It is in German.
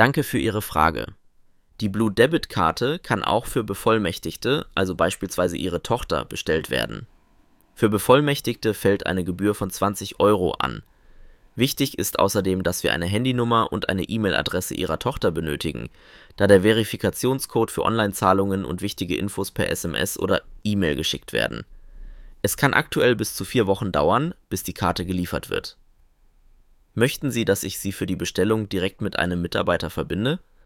Danke für Ihre Frage. Die Blue Debit Karte kann auch für Bevollmächtigte, also beispielsweise Ihre Tochter, bestellt werden. Für Bevollmächtigte fällt eine Gebühr von 20 € an. Wichtig ist außerdem, dass wir eine Handynummer und eine E-Mail-Adresse Ihrer Tochter benötigen, da der Verifikationscode für Online-Zahlungen und wichtige Infos per SMS oder E-Mail geschickt werden. Es kann aktuell bis zu 4 Wochen dauern, bis die Karte geliefert wird. Möchten Sie, dass ich Sie für die Bestellung direkt mit einem Mitarbeiter verbinde?